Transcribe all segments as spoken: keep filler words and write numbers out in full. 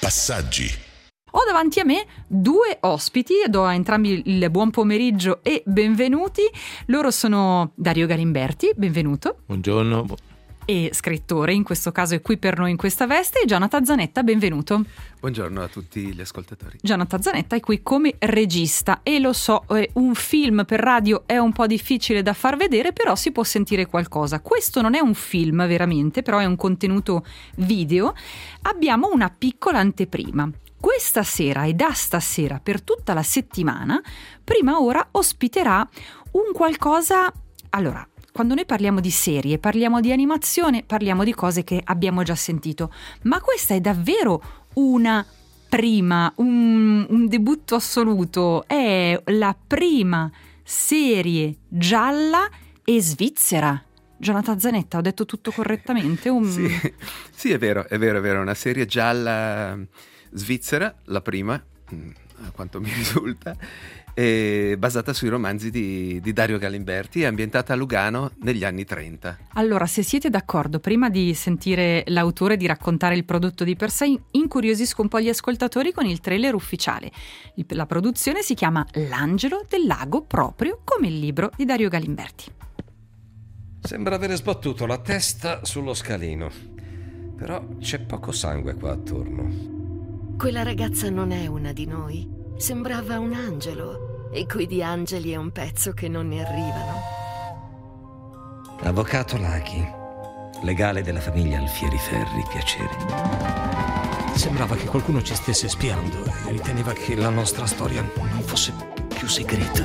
Passaggi. Ho davanti a me due ospiti e do a entrambi il buon pomeriggio e benvenuti. Loro sono Dario Galimberti, benvenuto. Buongiorno. E scrittore, in questo caso è qui per noi in questa veste, e Jonathan Zanetta, benvenuto. Buongiorno a tutti gli ascoltatori. Jonathan Zanetta è qui come regista e lo so, un film per radio è un po' difficile da far vedere, però si può sentire qualcosa. Questo non è un film veramente, però è un contenuto video. Abbiamo una piccola anteprima. Questa sera e da stasera per tutta la settimana, Prima Ora ospiterà un qualcosa... Allora, quando noi parliamo di serie, parliamo di animazione, parliamo di cose che abbiamo già sentito, ma questa è davvero una prima, un, un debutto assoluto. È la prima serie gialla e svizzera. Jonathan Zanetta, ho detto tutto correttamente? Un... Sì, sì, è vero, è vero, è vero, una serie gialla svizzera, la prima, a quanto mi risulta, è basata sui romanzi di, di Dario Galimberti, è ambientata a Lugano negli anni trenta. Allora, se siete d'accordo, prima di sentire l'autore di raccontare il prodotto di per sé, incuriosisco un po' gli ascoltatori con il trailer ufficiale. La produzione si chiama L'Angelo del Lago, proprio come il libro di Dario Galimberti. Sembra avere sbattuto la testa sullo scalino, però c'è poco sangue qua attorno. Quella ragazza non è una di noi. Sembrava un angelo, e qui di angeli è un pezzo che non ne arrivano. Avvocato Laghi, legale della famiglia Alfieri Ferri, piacere. Sembrava che qualcuno ci stesse spiando e riteneva che la nostra storia non fosse più segreta.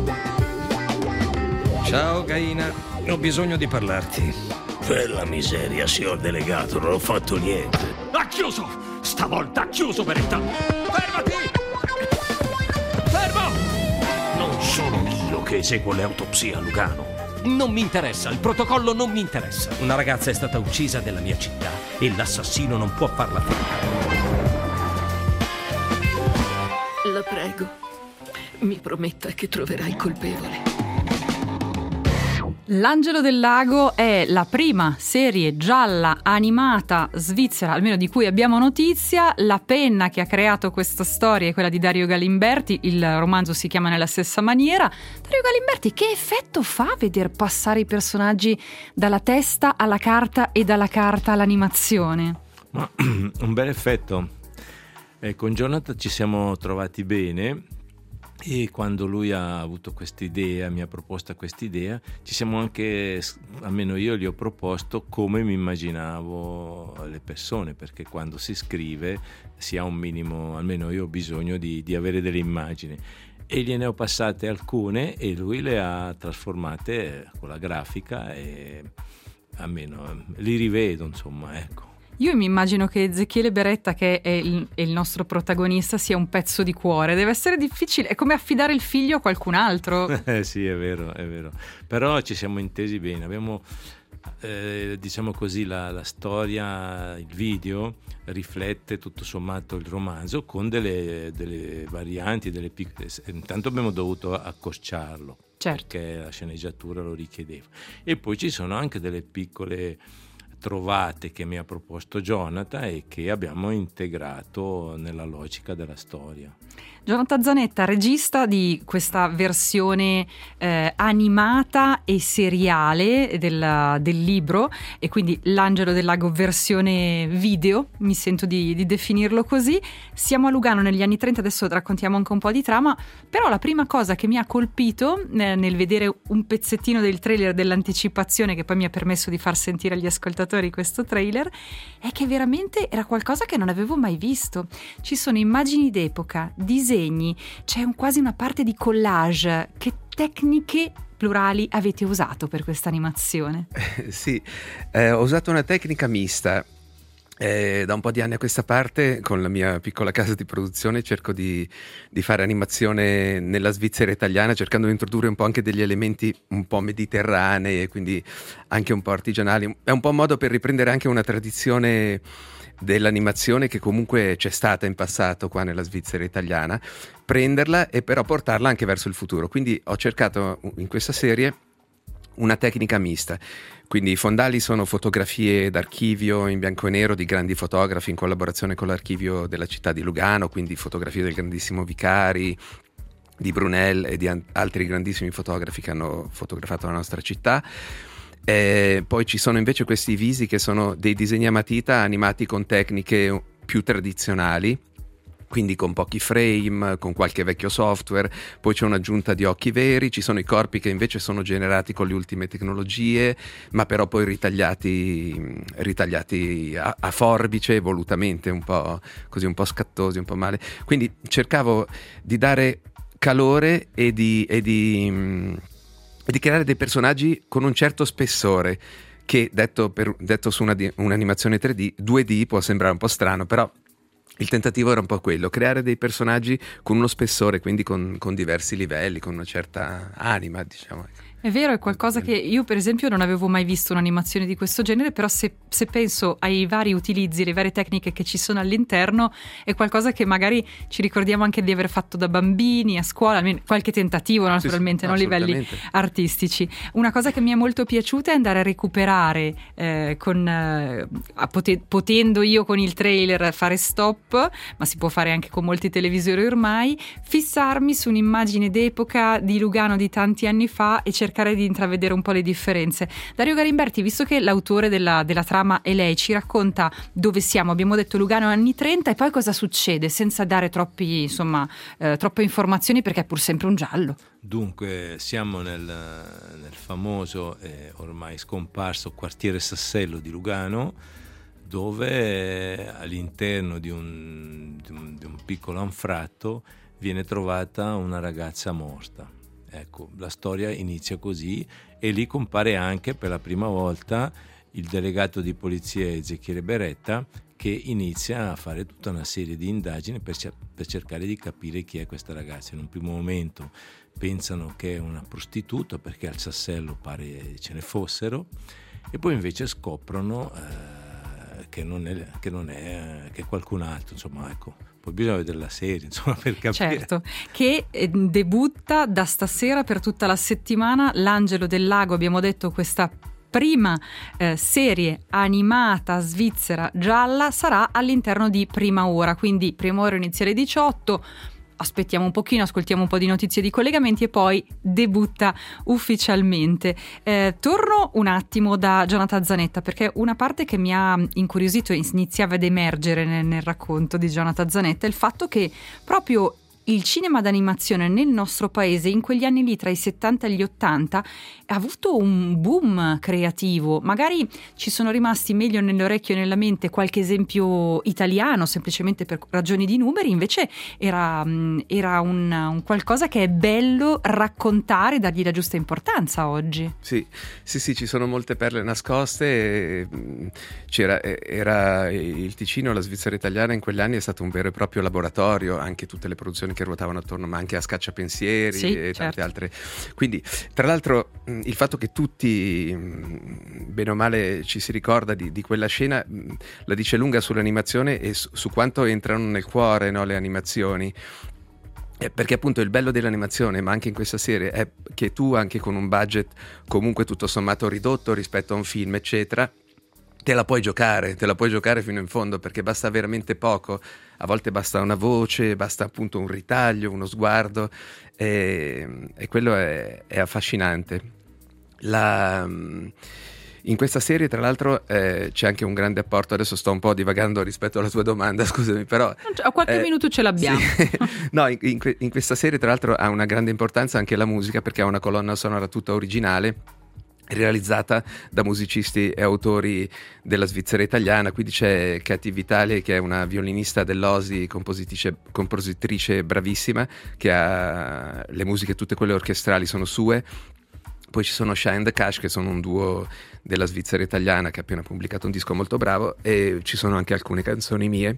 Ciao Gaina, ho bisogno di parlarti. Per la miseria, signor delegato, non ho fatto niente. Ha chiuso! Stavolta ha chiuso, Beretta! Fermati! Fermo! Non sono io che eseguo le autopsie a Lugano. Non mi interessa, il protocollo non mi interessa. Una ragazza è stata uccisa nella mia città e l'assassino non può farla fermare. La prego, mi prometta che troverà il colpevole. L'Angelo del Lago è la prima serie gialla animata svizzera, almeno di cui abbiamo notizia. La penna che ha creato questa storia è quella di Dario Galimberti, il romanzo si chiama nella stessa maniera. Dario Galimberti, che effetto fa veder passare i personaggi dalla testa alla carta e dalla carta all'animazione? Ma, un bel effetto. Eh, con Jonathan ci siamo trovati bene. E quando lui ha avuto quest'idea, mi ha proposto quest'idea, ci siamo anche, almeno io gli ho proposto come mi immaginavo le persone, perché quando si scrive si ha un minimo, almeno io ho bisogno di, di avere delle immagini, e gliene ho passate alcune e lui le ha trasformate con la grafica e almeno li rivedo, insomma, ecco. Io mi immagino che Ezechiele Beretta, che è il, è il nostro protagonista, sia un pezzo di cuore. Deve essere difficile, è come affidare il figlio a qualcun altro. Eh sì, è vero, è vero. Però ci siamo intesi bene. Abbiamo, eh, diciamo così, la, la storia, il video riflette tutto sommato il romanzo con delle, delle varianti, delle piccole. Intanto abbiamo dovuto accorciarlo, certo, perché la sceneggiatura lo richiedeva. E poi ci sono anche delle piccole trovate che mi ha proposto Jonathan e che abbiamo integrato nella logica della storia. Jonathan Zanetta, regista di questa versione eh, animata e seriale del, del libro, e quindi L'Angelo del Lago versione video, mi sento di, di definirlo così. Siamo a Lugano negli anni trenta, adesso raccontiamo anche un po' di trama, però la prima cosa che mi ha colpito eh, nel vedere un pezzettino del trailer, dell'anticipazione che poi mi ha permesso di far sentire agli ascoltatori questo trailer, è che veramente era qualcosa che non avevo mai visto. Ci sono immagini d'epoca, disegni, c'è un, quasi una parte di collage. Che tecniche plurali avete usato per questa animazione? Eh, sì, eh, ho usato una tecnica mista. Eh, da un po' di anni a questa parte, con la mia piccola casa di produzione, cerco di, di fare animazione nella Svizzera italiana, cercando di introdurre un po' anche degli elementi un po' mediterranei e quindi anche un po' artigianali. È un po' un modo per riprendere anche una tradizione dell'animazione che comunque c'è stata in passato qua nella Svizzera italiana, prenderla e però portarla anche verso il futuro. Quindi ho cercato in questa serie una tecnica mista. Quindi i fondali sono fotografie d'archivio in bianco e nero di grandi fotografi in collaborazione con l'archivio della città di Lugano, quindi fotografie del grandissimo Vicari, di Brunel e di an- altri grandissimi fotografi che hanno fotografato la nostra città. E poi ci sono invece questi visi che sono dei disegni a matita animati con tecniche più tradizionali, quindi con pochi frame, con qualche vecchio software. Poi c'è un'aggiunta di occhi veri, ci sono i corpi che invece sono generati con le ultime tecnologie, ma però poi ritagliati, ritagliati a, a forbice volutamente, un po' così, un po' scattosi, un po' male. Quindi cercavo di dare calore e di, e di, e di creare dei personaggi con un certo spessore che, detto, per, detto su una, un'animazione tre D, due D può sembrare un po' strano, però il tentativo era un po' quello, creare dei personaggi con uno spessore, quindi con, con diversi livelli, con una certa anima, diciamo. È vero, è qualcosa che io per esempio non avevo mai visto un'animazione di questo genere, però se, se penso ai vari utilizzi, le varie tecniche che ci sono all'interno, è qualcosa che magari ci ricordiamo anche di aver fatto da bambini a scuola, almeno qualche tentativo naturalmente, sì, sì, non livelli artistici. Una cosa che mi è molto piaciuta è andare a recuperare eh, con eh, pote- potendo io con il trailer fare stop, ma si può fare anche con molti televisori ormai, fissarmi su un'immagine d'epoca di Lugano di tanti anni fa e cercare cercare di intravedere un po' le differenze. Dario Garimberti, visto che l'autore della, della trama è lei, ci racconta dove siamo. Abbiamo detto Lugano anni trenta, e poi cosa succede, senza dare troppi, insomma, eh, troppe informazioni, perché è pur sempre un giallo. Dunque siamo nel, nel famoso e ormai scomparso quartiere Sassello di Lugano, dove all'interno di un, di un, di un piccolo anfratto viene trovata una ragazza morta. Ecco, la storia inizia così, e lì compare anche per la prima volta il delegato di polizia Ezechiele Beretta, che inizia a fare tutta una serie di indagini per, cer- per cercare di capire chi è questa ragazza. In un primo momento pensano che è una prostituta, perché al Sassello pare ce ne fossero, e poi invece scoprono eh, che non è, che non è che è qualcun altro, insomma, ecco. Poi bisogna vedere la serie, insomma, per capire. Certo, che eh, debutta da stasera per tutta la settimana L'Angelo del Lago. Abbiamo detto questa prima eh, serie animata svizzera gialla sarà all'interno di Prima Ora, quindi Prima Ora inizia alle diciotto. Aspettiamo un pochino, ascoltiamo un po' di notizie di collegamenti e poi debutta ufficialmente. Eh, torno un attimo da Jonathan Zanetta, perché una parte che mi ha incuriosito e iniziava ad emergere nel, nel racconto di Jonathan Zanetta è il fatto che proprio il cinema d'animazione nel nostro paese in quegli anni lì, tra i settanta e gli ottanta, ha avuto un boom creativo. Magari ci sono rimasti meglio nell'orecchio e nella mente qualche esempio italiano, semplicemente per ragioni di numeri, invece era, era un, un qualcosa che è bello raccontare, dargli la giusta importanza oggi. Sì, sì, sì, ci sono molte perle nascoste. C'era, era il Ticino, la Svizzera italiana in quegli anni è stato un vero e proprio laboratorio, anche tutte le produzioni che ruotavano attorno, ma anche a Scacciapensieri, sì, e tante certo. altre. Quindi, tra l'altro, il fatto che tutti, bene o male, ci si ricorda di, di quella scena la dice lunga sull'animazione e su, su quanto entrano nel cuore, no, le animazioni. Eh, perché appunto il bello dell'animazione, ma anche in questa serie, è che tu, anche con un budget comunque tutto sommato ridotto rispetto a un film, eccetera, te la puoi giocare, te la puoi giocare fino in fondo, perché basta veramente poco. A volte basta una voce, basta appunto un ritaglio, uno sguardo, e, e quello è, è affascinante. La, in questa serie, tra l'altro, eh, c'è anche un grande apporto. Adesso sto un po' divagando rispetto alla tua domanda, scusami, però a qualche eh, minuto ce l'abbiamo. Sì. No, in, in, in questa serie, tra l'altro, ha una grande importanza anche la musica, perché ha una colonna sonora tutta originale, realizzata da musicisti e autori della Svizzera italiana. Quindi c'è Katy Vitale, che è una violinista dell'O S I, compositrice, compositrice bravissima, che ha le musiche, tutte quelle orchestrali sono sue. Poi ci sono Shy and the Cash, che sono un duo della Svizzera italiana che ha appena pubblicato un disco molto bravo, e ci sono anche alcune canzoni mie.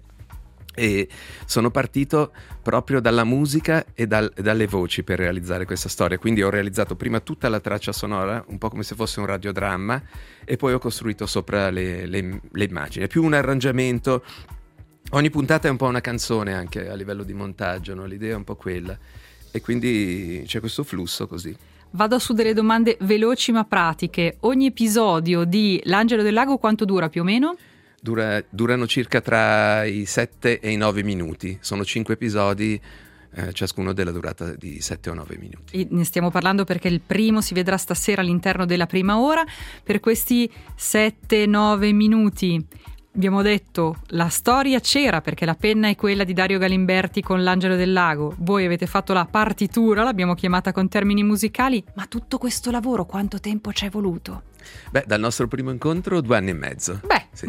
E sono partito proprio dalla musica e dal, dalle voci per realizzare questa storia. Quindi ho realizzato prima tutta la traccia sonora, un po' come se fosse un radiodramma, e poi ho costruito sopra le, le, le immagini. È più un arrangiamento. Ogni puntata è un po' una canzone, anche a livello di montaggio, no? L'idea è un po' quella, e quindi c'è questo flusso così. Vado su delle domande veloci ma pratiche. Ogni episodio di L'Angelo del Lago quanto dura più o meno? Dura, durano circa tra i sette e i nove minuti. Sono cinque episodi, eh, ciascuno della durata di sette o nove minuti. E ne stiamo parlando perché il primo si vedrà stasera all'interno della prima ora. Per questi sette nove minuti abbiamo detto la storia c'era, perché la penna è quella di Dario Galimberti con L'Angelo del Lago. Voi avete fatto la partitura, l'abbiamo chiamata con termini musicali, ma tutto questo lavoro quanto tempo ci è voluto? Beh, dal nostro primo incontro due anni e mezzo. Beh, sì.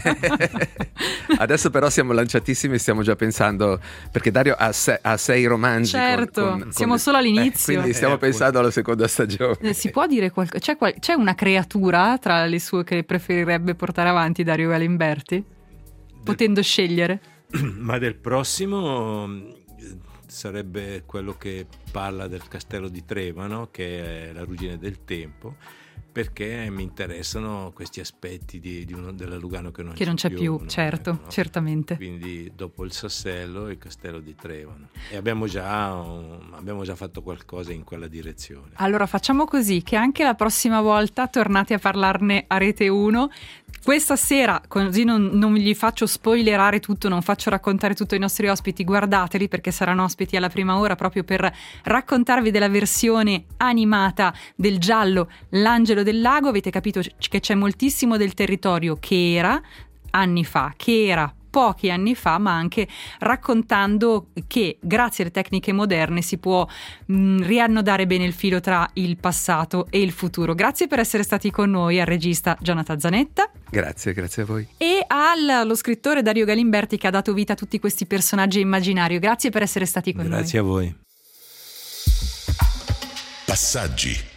Adesso però siamo lanciatissimi e stiamo già pensando, perché Dario ha, se, ha sei romanzi. Certo, con, con, siamo con... solo all'inizio. Eh, quindi stiamo eh, pensando alla seconda stagione. Eh, si può dire qualcosa? C'è, qual- c'è una creatura tra le sue che preferirebbe portare avanti Dario Galimberti? Potendo scegliere? Ma del prossimo sarebbe quello che parla del castello di Trevano, che è la ruggine del tempo, perché mi interessano questi aspetti di, di uno, della Lugano che non, che non c'è più, no? certo, no? certamente. Quindi dopo il Sassello il castello di Trevano, e abbiamo già, un, abbiamo già fatto qualcosa in quella direzione. Allora facciamo così, che anche la prossima volta tornate a parlarne a Rete uno. Questa sera, così non, non gli faccio spoilerare tutto, non faccio raccontare tutto ai nostri ospiti, guardateli perché saranno ospiti alla prima ora proprio per raccontarvi della versione animata del giallo L'Angelo del Lago. Avete capito che c'è moltissimo del territorio che era anni fa, che era pochi anni fa, ma anche raccontando che grazie alle tecniche moderne si può mh, riannodare bene il filo tra il passato e il futuro. Grazie per essere stati con noi al regista Jonathan Zanetta. Grazie, grazie a voi. E allo scrittore Dario Galimberti, che ha dato vita a tutti questi personaggi immaginario. Grazie per essere stati con Grazie noi. Grazie a voi. Passaggi.